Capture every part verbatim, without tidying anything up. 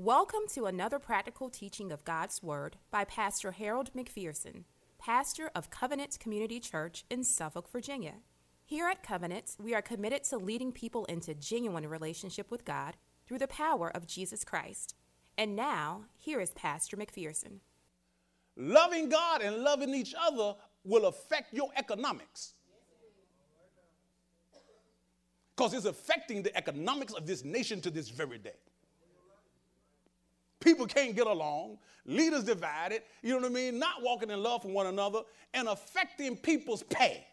Welcome to another practical teaching of God's Word by Pastor Harold McPherson, pastor of Covenant Community Church in Suffolk, Virginia. Here at Covenant, we are committed to leading people into genuine relationship with God through the power of Jesus Christ. And now, here is Pastor McPherson. Loving God and loving each other will affect your economics. Because it's affecting the economics of this nation to this very day. People can't get along, leaders divided, you know what I mean, not walking in love for one another, and affecting people's pay.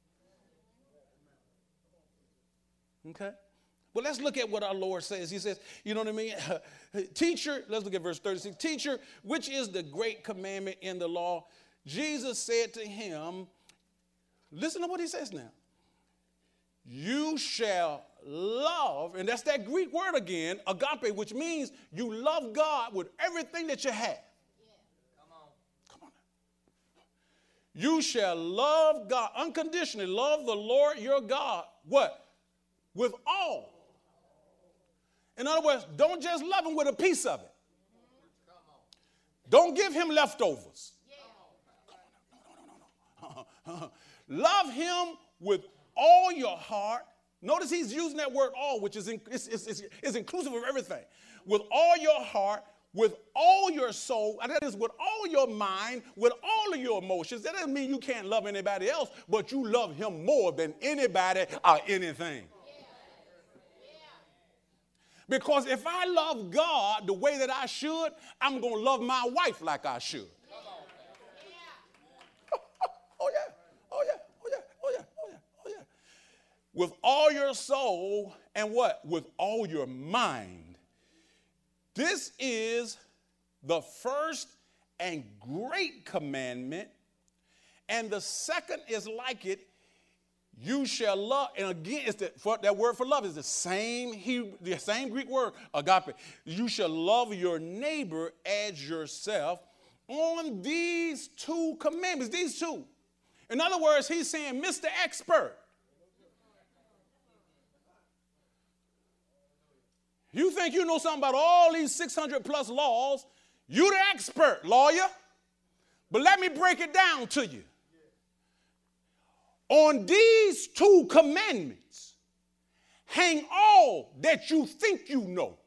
Okay? Well, let's look at what our Lord says. He says, you know what I mean? Teacher, let's look at verse thirty-six. Teacher, which is the great commandment in the law? Jesus said to him, listen to what he says now. You shall love, and that's that Greek word again, agape, which means you love God with everything that you have. Yeah. Come on. Come on now. You shall love God unconditionally. Love the Lord your God. What? With all. In other words, don't just love him with a piece of it. Come on. Don't give him leftovers. Yeah. Come on now. No, no, no, no, no. Love him with all your heart. Notice he's using that word all, which is, in, is, is, is, is inclusive of everything. With all your heart, with all your soul, and that is with all your mind, with all of your emotions. That doesn't mean you can't love anybody else, but you love him more than anybody or anything. Because if I love God the way that I should, I'm going to love my wife like I should. Oh, yeah. Oh, yeah. Oh, yeah. Oh, yeah. Oh, yeah. Oh, yeah. With all your soul and what? With all your mind. This is the first and great commandment. And the second is like it. You shall love, and again, it's the, for, that word for love is the same Hebrew, the same Greek word, agape. You shall love your neighbor as yourself. On these two commandments, these two. In other words, he's saying, Mister Expert, you think you know something about all these six hundred plus laws? You the expert, lawyer. But let me break it down to you. On these two commandments hang all that you think you know.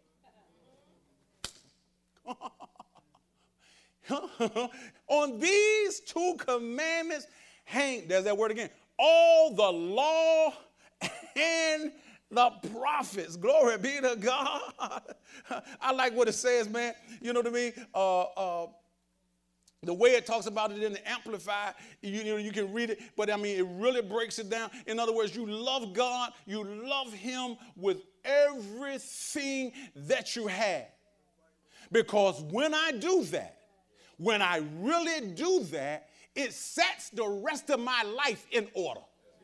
On these two commandments hang, there's that word again, all the law and the prophets. Glory be to God. I like what it says, man. You know what I mean? Uh, uh, The way it talks about it in the Amplified, you, you know, you can read it, but I mean, it really breaks it down. In other words, you love God, you love him with everything that you have. Because when I do that, when I really do that, it sets the rest of my life in order.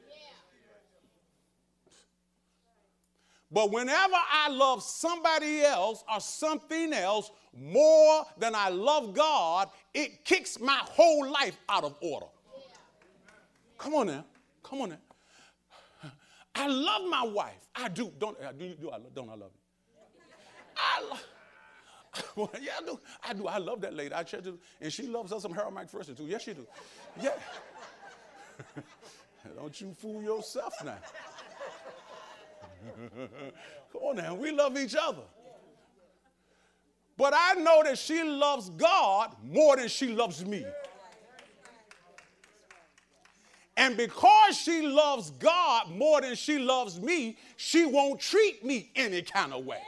But whenever I love somebody else or something else more than I love God, it kicks my whole life out of order. Come on now. Come on now. I love my wife. I do. Don't, do, do I, don't I love you? I love, well, yeah, I do. I do. I love that lady. I check it, and she loves us some Harold McPherson too. Yes, she do. Yeah. Don't you fool yourself now. Come on now, we love each other. But I know that she loves God more than she loves me. And because she loves God more than she loves me, she won't treat me any kind of way.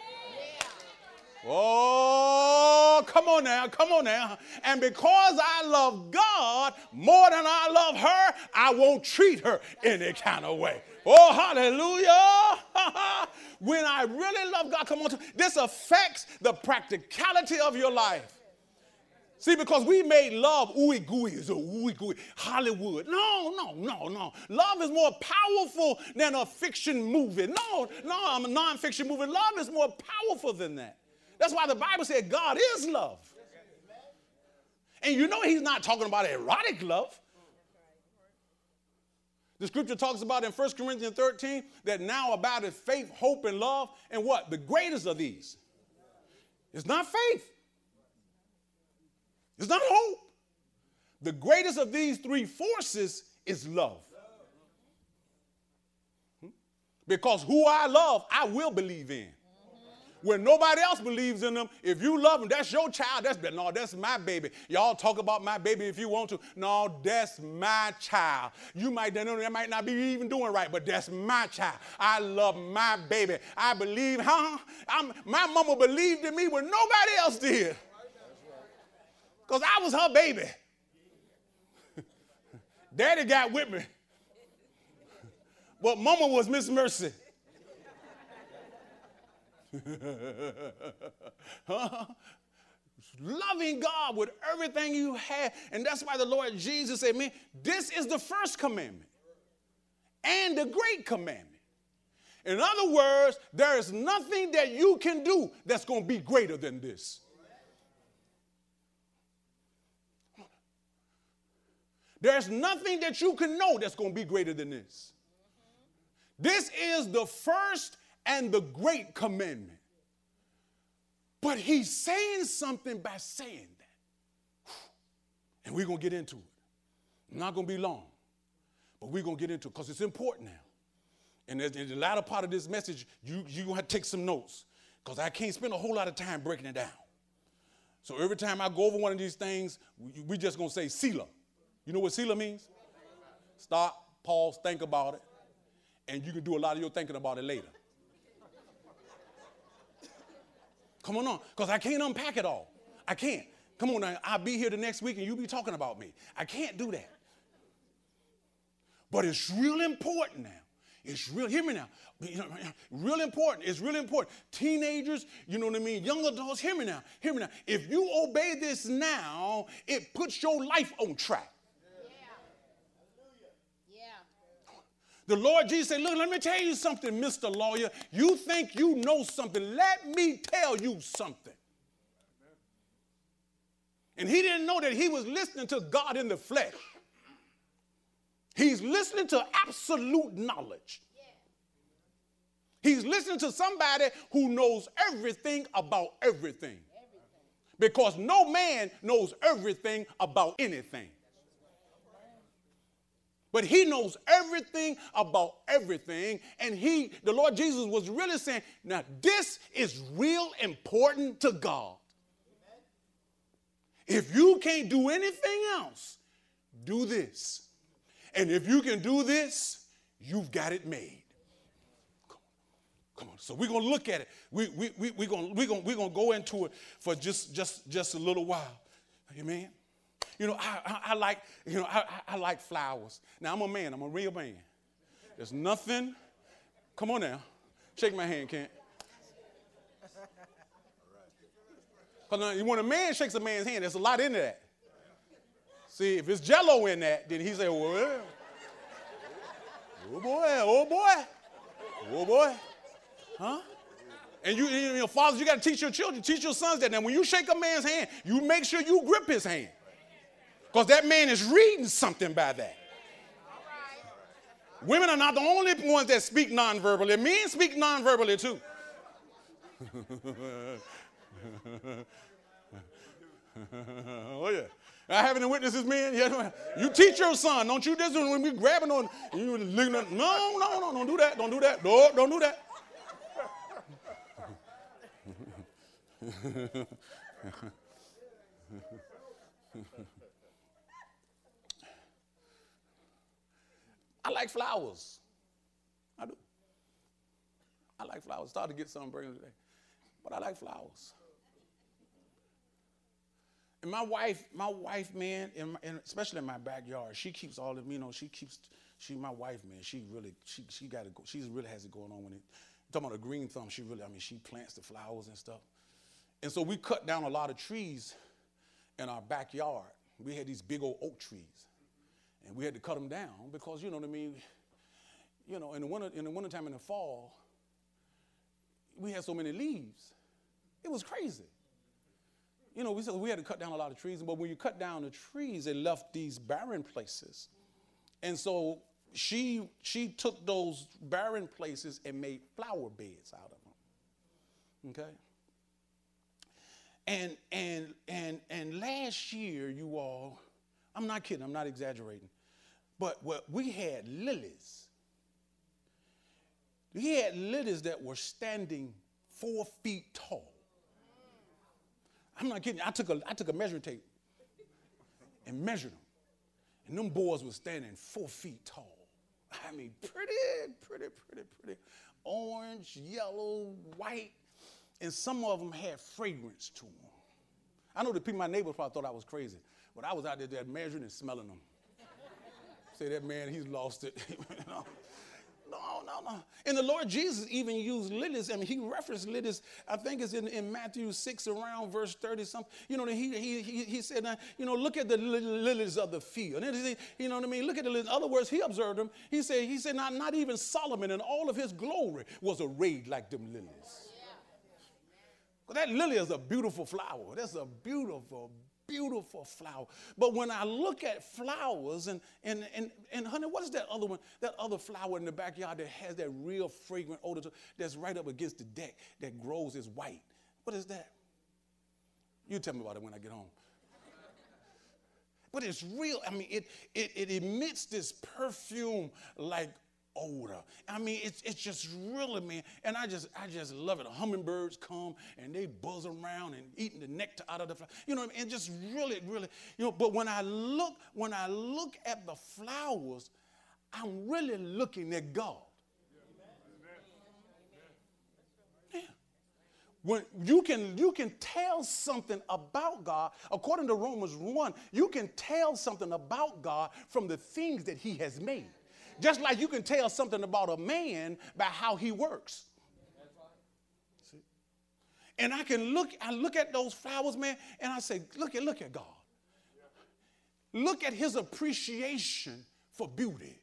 Oh, come on now, come on now. And because I love God more than I love her, I won't treat her any kind of way. Oh, hallelujah. When I really love God, come on, this affects the practicality of your life. See, because we made love ooey gooey, so ooey gooey, Hollywood. No, no, no, no. Love is more powerful than a fiction movie. No, no, I'm a non-fiction movie. Love is more powerful than that. That's why the Bible said God is love. And you know he's not talking about erotic love. The scripture talks about in First Corinthians thirteen that now abideth faith, hope, and love. And what? The greatest of these It's not faith. It's not hope. The greatest of these three forces is love. Because who I love, I will believe in. When nobody else believes in them, if you love them, that's your child. That's no, that's my baby. Y'all talk about my baby if you want to. No, that's my child. You might that might not be even doing right, but that's my child. I love my baby. I believe, huh? I'm, my mama believed in me when nobody else did. Because I was her baby. Daddy got with me. But mama was Miss Mercy. huh? Loving God with everything you have. And that's why the Lord Jesus said, man, this is the first commandment and the great commandment. In other words, there is nothing that you can do that's going to be greater than this. There's nothing that you can know that's going to be greater than this. This is the first and the great commandment. But he's saying something by saying that. And we're going to get into it. It's not going to be long, but we're going to get into it because it's important now. And in the latter part of this message, you, you're going to have to take some notes because I can't spend a whole lot of time breaking it down. So every time I go over one of these things, we, we just going to say Selah. You know what Selah means? Stop, pause, think about it. And you can do a lot of your thinking about it later. Come on, on, because I can't unpack it all. I can't. Come on now, I'll be here the next week and you'll be talking about me. I can't do that. But it's real important now. It's real, hear me now. Real important. It's really important. Teenagers, you know what I mean? Young adults, hear me now. Hear me now. If you obey this now, it puts your life on track. The Lord Jesus said, look, let me tell you something, Mister Lawyer. You think you know something. Let me tell you something. And he didn't know that he was listening to God in the flesh. He's listening to absolute knowledge. He's listening to somebody who knows everything about everything. Because no man knows everything about anything. But he knows everything about everything. And he, the Lord Jesus was really saying, now this is real important to God. If you can't do anything else, do this. And if you can do this, you've got it made. Come on. Come on. So we're going to look at it. We, we, we, we're going we're going we're going to go into it for just, just, just a little while. Amen. You know, I, I, I like, you know, I, I like flowers. Now, I'm a man. I'm a real man. There's nothing. Come on now. Shake my hand, Kent. Because when a man shakes a man's hand, there's a lot into that. See, if it's Jell-O in that, then he say, well, oh boy, oh boy, oh boy, huh? And you, you know, fathers, you got to teach your children, teach your sons that. Now, when you shake a man's hand, you make sure you grip his hand. Because that man is reading something by that. Women are not the only ones that speak non-verbally. Men speak non-verbally too. Oh, yeah. I have any witnesses, men? Yeah. You teach your son. Don't you just when we grabbing on, you looking at, no, no, no, don't do that. Don't do that. No, don't do that. I like flowers. I do. I like flowers. Started to get some bring today. But I like flowers. And my wife, my wife, man, in my, in, especially in my backyard, she keeps all of, you know, she keeps, she, my wife, man, she really, she, she got it, she really has it going on when it, talking about a green thumb, she really, I mean, she plants the flowers and stuff. And so we cut down a lot of trees in our backyard. We had these big old oak trees. And we had to cut them down because, you know what I mean, you know, in the winter, in the wintertime, in the fall, we had so many leaves. It was crazy. You know, we said we had to cut down a lot of trees, but when you cut down the trees, it left these barren places. And so she she took those barren places and made flower beds out of them. Okay? And and and and last year, you all, I'm not kidding, I'm not exaggerating, but what we had lilies. We had lilies that were standing four feet tall. I'm not kidding. I took a I took a measuring tape and measured them. And them boys were standing four feet tall. I mean, pretty, pretty, pretty, pretty. Orange, yellow, white. And some of them had fragrance to them. I know the people, my neighbors probably thought I was crazy, but I was out there, there measuring and smelling them. Say, that man, he's lost it. You know? No, no, no. And the Lord Jesus even used lilies. I mean, he referenced lilies. I think it's in, in Matthew six, around verse thirty something. You know, he he he, he said, uh, you know, look at the li- lilies of the field. And then he said, you know what I mean? Look at the lilies. In other words, he observed them. He said, he said, not, not even Solomon in all of his glory was arrayed like them lilies. Well, that lily is a beautiful flower. That's a beautiful, beautiful flower. But when I look at flowers, and, and, and, and honey, what is that other one? That other flower in the backyard that has that real fragrant odor to, that's right up against the deck that grows is white. What is that? You tell me about it when I get home. But it's real. I mean, it, it, it emits this perfume like odor. I mean, it's it's just really, man, and I just I just love it. The hummingbirds come and they buzz around and eating the nectar out of the flower. You know what I mean? And just really, really, you know, but when I look, when I look at the flowers, I'm really looking at God. Yeah. When you can you can tell something about God, according to Romans one, you can tell something about God from the things that he has made. Just like you can tell something about a man by how he works. See? And I can look, I look at those flowers, man, and I say, look at, look at God. Look at his appreciation for beauty.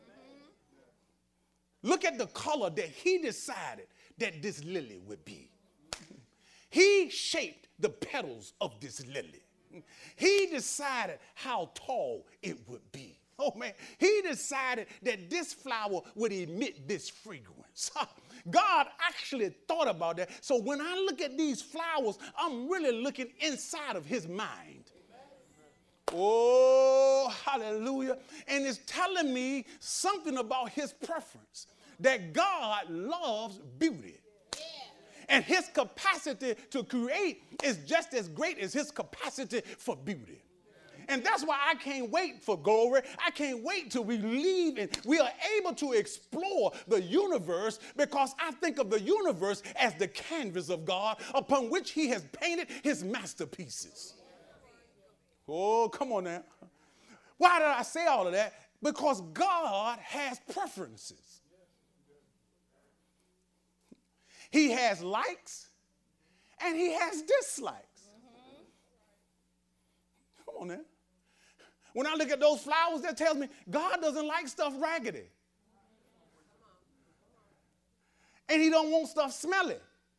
Look at the color that he decided that this lily would be. He shaped the petals of this lily. He decided how tall it would be. Oh, man, he decided that this flower would emit this fragrance. God actually thought about that. So when I look at these flowers, I'm really looking inside of his mind. Oh, hallelujah. And it's telling me something about his preference, that God loves beauty. And his capacity to create is just as great as his capacity for beauty. And that's why I can't wait for glory. I can't wait till we leave and we are able to explore the universe, because I think of the universe as the canvas of God upon which he has painted his masterpieces. Oh, come on now. Why did I say all of that? Because God has preferences. He has likes and he has dislikes. Come on now. When I look at those flowers, that tells me God doesn't like stuff raggedy. And he don't want stuff smelly.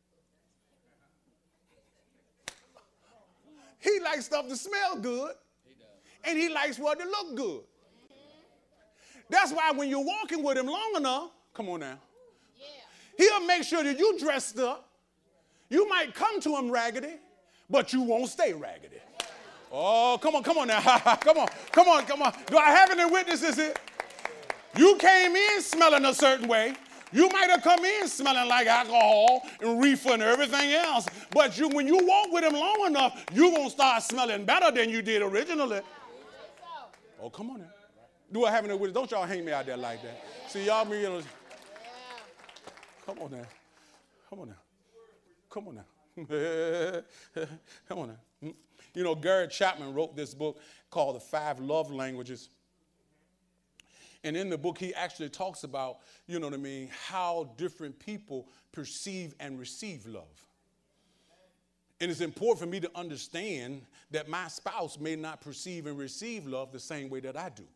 He likes stuff to smell good. And he likes what to look good. That's why when you're walking with him long enough, come on now, he'll make sure that you dressed up. You might come to him raggedy, but you won't stay raggedy. Oh, come on, come on now. come on, come on, come on. Do I have any witnesses here? You came in smelling a certain way. You might have come in smelling like alcohol and reefer and everything else. But you, when you walk with him long enough, you're going to start smelling better than you did originally. Oh, come on now. Do I have any witnesses? Don't y'all hang me out there like that. See, y'all me, you know. Come on now. Come on now. Come on now. Come on now. You know, Gary Chapman wrote this book called The Five Love Languages. And in the book, he actually talks about, you know what I mean, how different people perceive and receive love. And it's important for me to understand that my spouse may not perceive and receive love the same way that I do.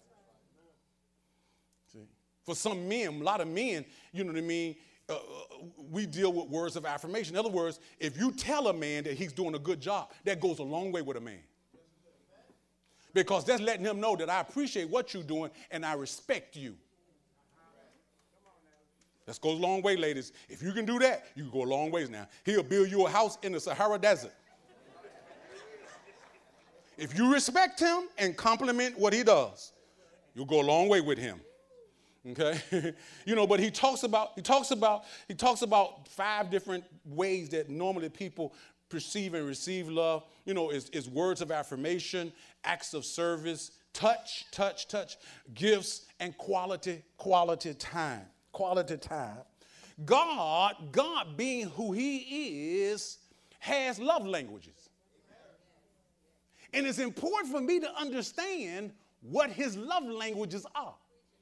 See? For some men, a lot of men, you know what I mean, Uh, we deal with words of affirmation. In other words, if you tell a man that he's doing a good job, that goes a long way with a man. Because that's letting him know that I appreciate what you're doing and I respect you. That goes a long way, ladies. If you can do that, you can go a long ways now. He'll build you a house in the Sahara Desert. If you respect him and compliment what he does, you'll go a long way with him. Okay? You know, but he talks about, he talks about, he talks about five different ways that normally people perceive and receive love. You know, is, is words of affirmation, acts of service, touch, touch, touch, gifts, and quality, quality time. Quality time. God, God being who he is, has love languages. And it's important for me to understand what his love languages are.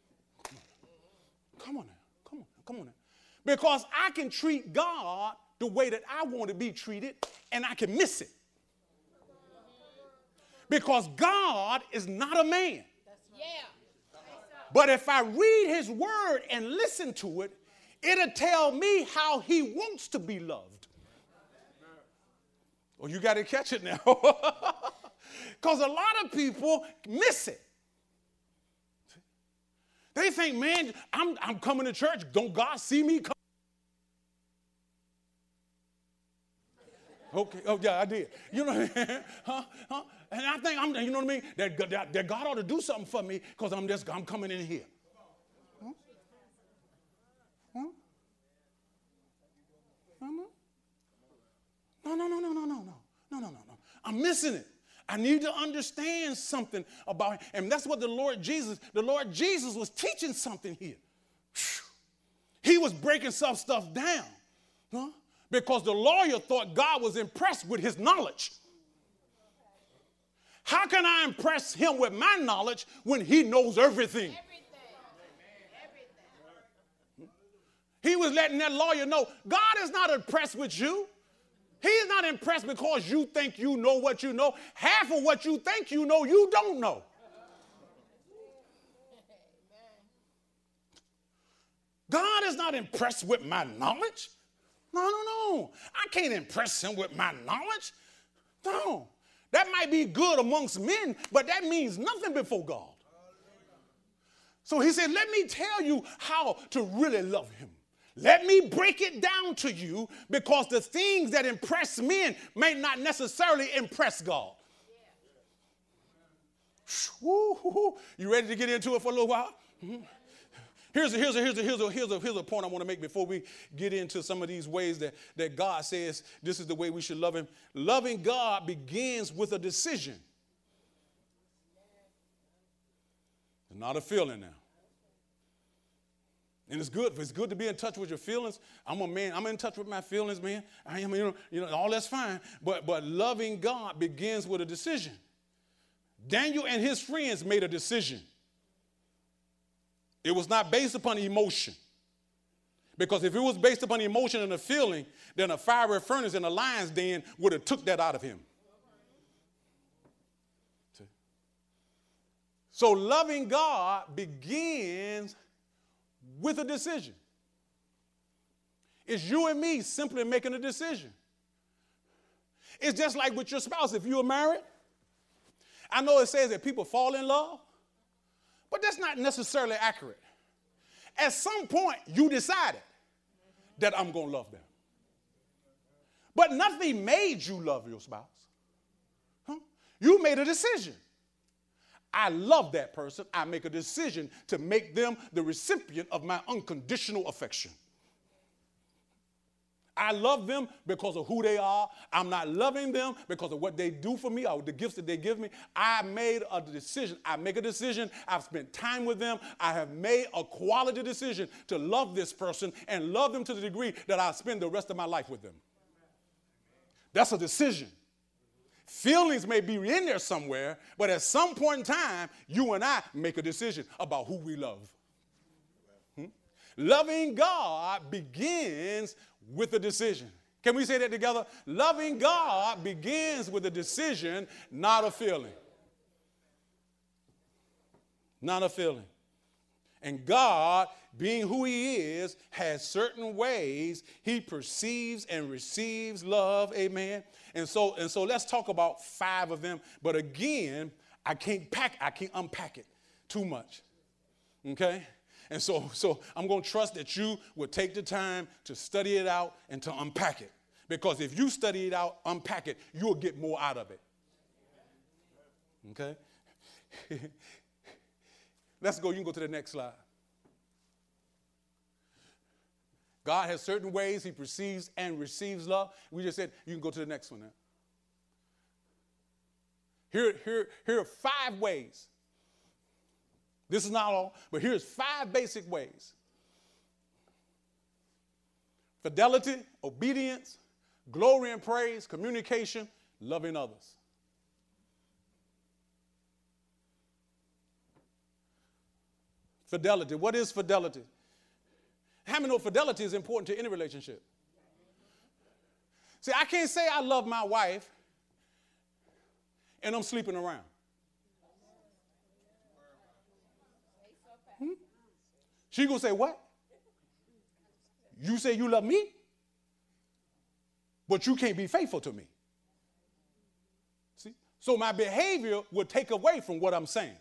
Come on now, come on, come on now. Because I can treat God the way that I want to be treated, and I can miss it. Because God is not a man. Yeah. But if I read his word and listen to it, it'll tell me how he wants to be loved. Oh, you got to catch it now. Because a lot of people miss it. They think, man, I'm, I'm coming to church. Don't God see me come? Okay, oh yeah, I did. You know what I mean? Huh? Huh? And I think I'm, you know what I mean? That, that, that God ought to do something for me because I'm just, I'm coming in here. Huh? Huh? No, no, no, no, no, no, no, no, no, no, no. I'm missing it. I need to understand something about it. And that's what the Lord Jesus, the Lord Jesus was teaching something here. He was breaking some stuff down. Huh? Because the lawyer thought God was impressed with his knowledge. How can I impress him with my knowledge when he knows everything? Everything. He was letting that lawyer know God is not impressed with you. He's not impressed because you think you know what you know. Half of what you think you know, you don't know. God is not impressed with my knowledge. No, no, no. I can't impress him with my knowledge. No. That might be good amongst men, but that means nothing before God. So he said, let me tell you how to really love him. Let me break it down to you because the things that impress men may not necessarily impress God. Yeah. Woo, you ready to get into it for a little while? Mm-hmm. Here's a, here's, a, here's, a, here's, a, here's, a, here's a point I want to make before we get into some of these ways that, that God says this is the way we should love him. Loving God begins with a decision. It's not a feeling now. And it's good. It's good to be in touch with your feelings. I'm a man. I'm in touch with my feelings, man. I am, you know, you know, all that's fine. But, but loving God begins with a decision. Daniel and his friends made a decision. It was not based upon emotion. Because if it was based upon emotion and a feeling, then a fiery furnace in a lion's den would have took that out of him. So loving God begins with a decision. It's you and me simply making a decision. It's just like with your spouse. If you're married, I know it says that people fall in love, but that's not necessarily accurate. At some point, you decided that I'm going to love them. But nothing made you love your spouse. Huh? You made a decision. I love that person. I make a decision to make them the recipient of my unconditional affection. I love them because of who they are. I'm not loving them because of what they do for me or the gifts that they give me. I made a decision. I make a decision. I've spent time with them. I have made a quality decision to love this person and love them to the degree that I spend the rest of my life with them. That's a decision. Feelings may be in there somewhere, but at some point in time, you and I make a decision about who we love. Hmm? Loving God begins with a decision. Can we say that together? Loving God begins with a decision, not a feeling. Not a feeling. And God, being who he is, has certain ways he perceives and receives love. Amen. And so, and so let's talk about five of them. But again, I can't pack, I can't unpack it too much. Okay? And so, so I'm going to trust that you will take the time to study it out and to unpack it. Because if you study it out, unpack it, you'll get more out of it. Okay? Let's go. You can go to the next slide. God has certain ways he perceives and receives love. We just said, you can go to the next one now. Here, here, here are five ways. This is not all, but here's five basic ways. Fidelity, obedience, glory and praise, communication, loving others. Fidelity. What is fidelity? How many know fidelity is important to any relationship? See, I can't say I love my wife and I'm sleeping around. Hmm? She gonna say, what? You say you love me, but you can't be faithful to me. See? So my behavior will take away from what I'm saying.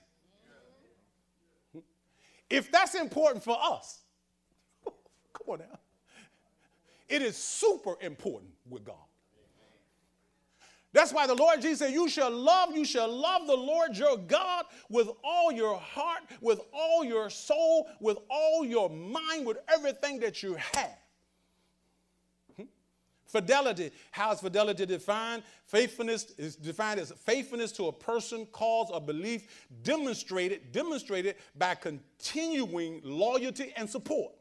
If that's important for us, come on now, it is super important with God. That's why the Lord Jesus said, you shall love, you shall love the Lord your God with all your heart, with all your soul, with all your mind, with everything that you have. Hmm? Fidelity. How is fidelity defined? Faithfulness is defined as faithfulness to a person, cause, or belief demonstrated, demonstrated by continuing loyalty and support.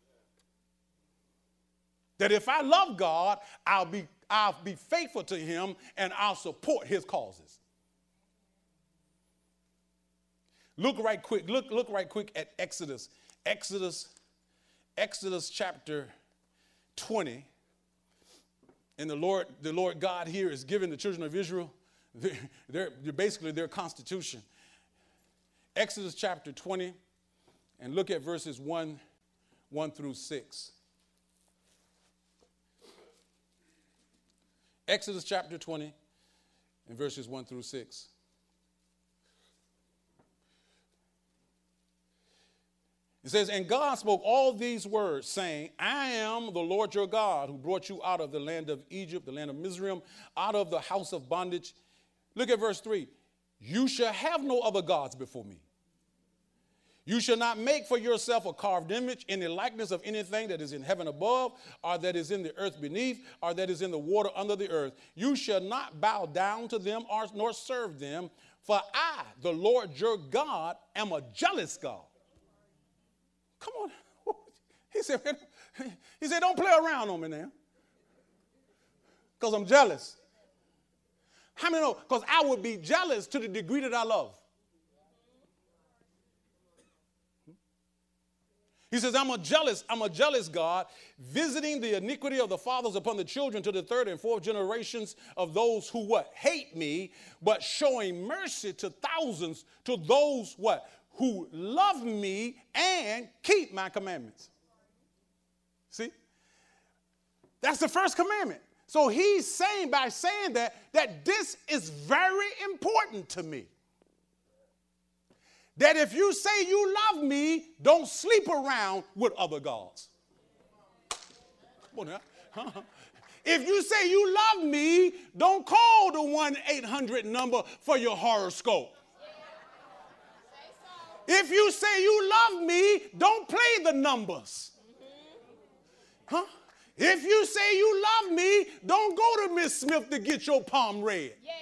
That if I love God, I'll be I'll be faithful to him and I'll support his causes. Look right quick, look, look right quick at Exodus. Exodus, Exodus chapter twenty. And the Lord, the Lord God here is giving the children of Israel their, their, their, basically their constitution. Exodus chapter twenty, and look at verses one, one through six. Exodus chapter twenty and verses one through six. It says, and God spoke all these words, saying, I am the Lord your God who brought you out of the land of Egypt, the land of Mizraim, out of the house of bondage. Look at verse three. You shall have no other gods before me. You shall not make for yourself a carved image in the likeness of anything that is in heaven above, or that is in the earth beneath, or that is in the water under the earth. You shall not bow down to them or nor serve them, for I, the Lord your God, am a jealous God. Come on. He said, he said, don't play around on me now, because I'm jealous. How many know? Because I would be jealous to the degree that I love. He says, I'm a jealous, I'm a jealous God, visiting the iniquity of the fathers upon the children to the third and fourth generations of those who what? Hate me, but showing mercy to thousands, to those what? Who love me and keep my commandments. See? That's the first commandment. So he's saying, by saying that, that this is very important to me. That if you say you love me, don't sleep around with other gods. Come on now. If you say you love me, don't call the one eight hundred number for your horoscope. If you say you love me, don't play the numbers. Huh? If you say you love me, don't go to Miss Smith to get your palm read. Yeah.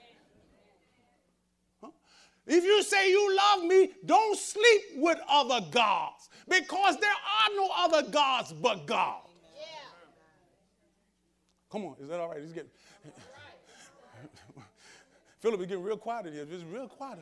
If you say you love me, don't sleep with other gods, because there are no other gods but God. Yeah. Come on, is that all right? It's getting, all right. Philip is getting real quiet in here. It's real quiet.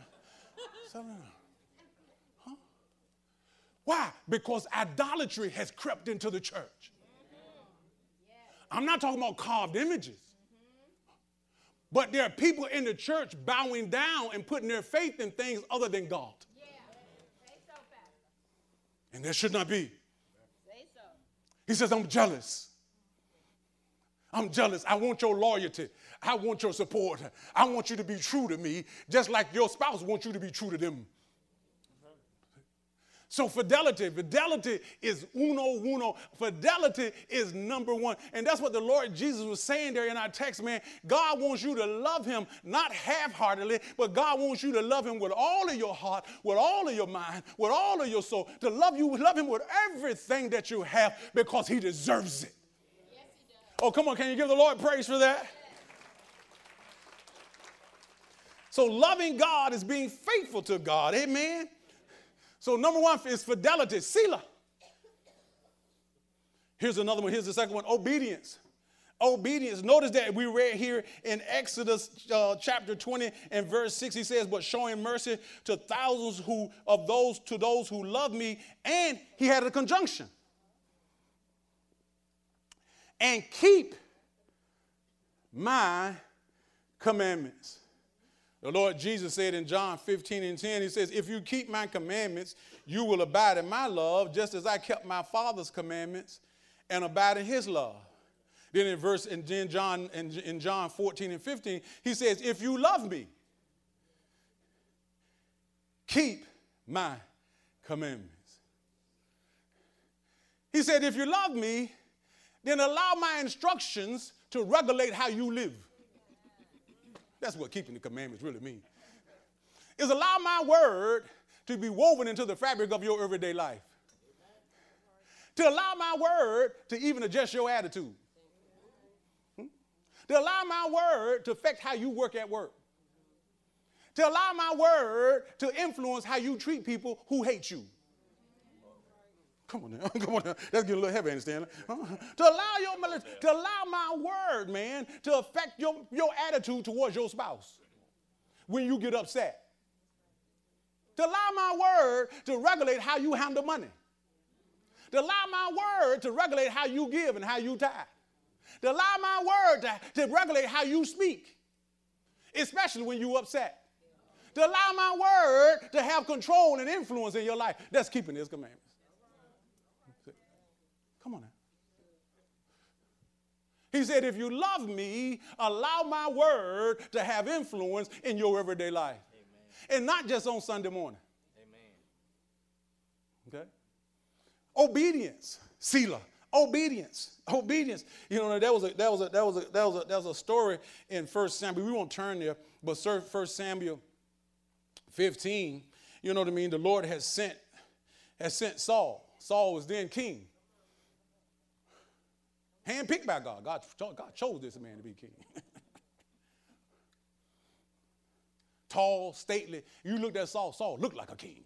Huh? Why? Because idolatry has crept into the church. Mm-hmm. Yeah. I'm not talking about carved images. But there are people in the church bowing down and putting their faith in things other than God. Yeah. Say so, Pastor. And there should not be. Say so. He says, I'm jealous. I'm jealous. I want your loyalty. I want your support. I want you to be true to me, just like your spouse wants you to be true to them. So fidelity, fidelity is uno, uno. Fidelity is number one. And that's what the Lord Jesus was saying there in our text, man. God wants you to love him, not half-heartedly, but God wants you to love him with all of your heart, with all of your mind, with all of your soul, to love you, love him with everything that you have because he deserves it. Yes, he does. Oh, come on, can you give the Lord praise for that? So loving God is being faithful to God, amen? So number one is fidelity, Selah. Here's another one. Here's the second one, obedience. Obedience. Notice that we read here in Exodus uh, chapter twenty and verse six. He says, but showing mercy to thousands who of those to those who love me. And he had a conjunction. And keep my commandments. The Lord Jesus said in John fifteen and ten, he says, if you keep my commandments, you will abide in my love, just as I kept my Father's commandments and abide in his love. Then in verse in John, in, in John fourteen and fifteen, he says, if you love me, keep my commandments. He said, if you love me, then allow my instructions to regulate how you live. That's what keeping the commandments really means. Is allow my word to be woven into the fabric of your everyday life. To allow my word to even adjust your attitude. Hmm? To allow my word to affect how you work at work. To allow my word to influence how you treat people who hate you. Come on now, come on now. That's getting a little heavy, understand? Uh, to allow your to allow my word, man, to affect your, your attitude towards your spouse when you get upset. To allow my word to regulate how you handle money. To allow my word to regulate how you give and how you tithe. To allow my word to, to regulate how you speak, especially when you're upset. To allow my word to have control and influence in your life. That's keeping his commandments. Come on now. He said, if you love me, allow my word to have influence in your everyday life. Amen. And not just on Sunday morning. Amen. Okay? Obedience. Selah. Obedience. Obedience. You know, there was a that was a that was a that was a that was a story in First Samuel. We won't turn there, but First Samuel fifteen, you know what I mean? The Lord has sent has sent Saul. Saul was then king. Handpicked by God. God. God chose this man to be king. Tall, stately. You looked at Saul. Saul looked like a king.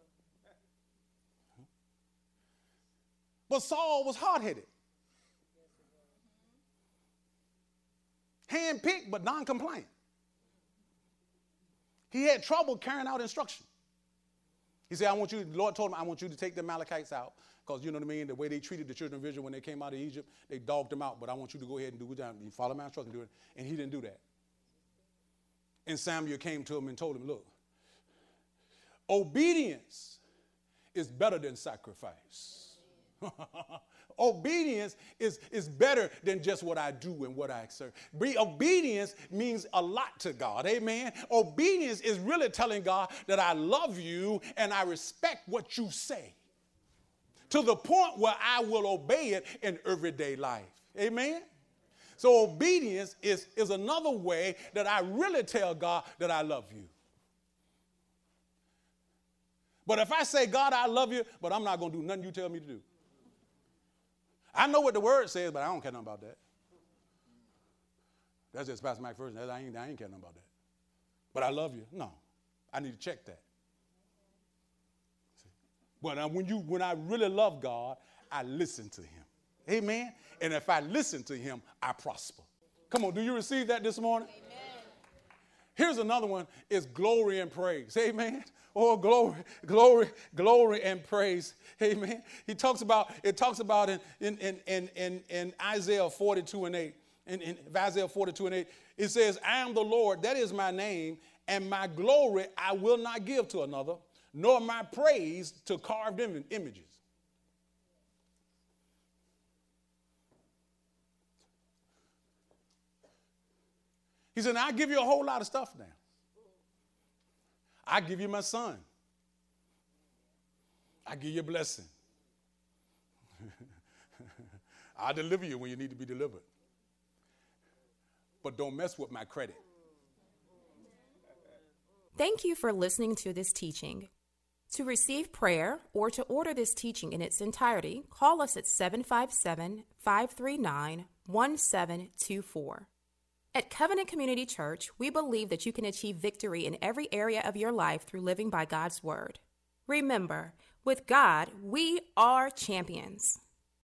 But Saul was hard-headed. Handpicked, but non-compliant. He had trouble carrying out instruction. He said, I want you, the Lord told him, I want you to take the Amalekites out. Because you know what I mean, the way they treated the children of Israel when they came out of Egypt, they dogged them out. But I want you to go ahead and do it down. You follow my instructions, do it. And he didn't do that. And Samuel came to him and told him, look, obedience is better than sacrifice. Obedience is, is better than just what I do and what I serve. Be, obedience means a lot to God. Amen. Obedience is really telling God that I love you and I respect what you say, to the point where I will obey it in everyday life. Amen. So obedience is, is another way that I really tell God that I love you. But if I say, God, I love you, but I'm not going to do nothing you tell me to do. I know what the word says, but I don't care nothing about that. That's just Pastor Mike first. I ain't, I ain't care nothing about that. But I love you. No, I need to check that. But when, you, when I really love God, I listen to him. Amen. And if I listen to him, I prosper. Come on, do you receive that this morning? Amen. Here's another one, is glory and praise. Amen. Oh, glory, glory, glory and praise. Amen. He talks about, it talks about in, in, in, in, in, in Isaiah forty-two and eight. In, in Isaiah forty-two and eight, it says, I am the Lord, that is my name, and my glory I will not give to another, nor my praise to carved im- images. He said, now I give you a whole lot of stuff now. I give you my son. I give you a blessing. I'll deliver you when you need to be delivered. But don't mess with my credit. Thank you for listening to this teaching. To receive prayer or to order this teaching in its entirety, call us at seven five seven, five three nine, one seven two four. At Covenant Community Church, we believe that you can achieve victory in every area of your life through living by God's Word. Remember, with God, we are champions.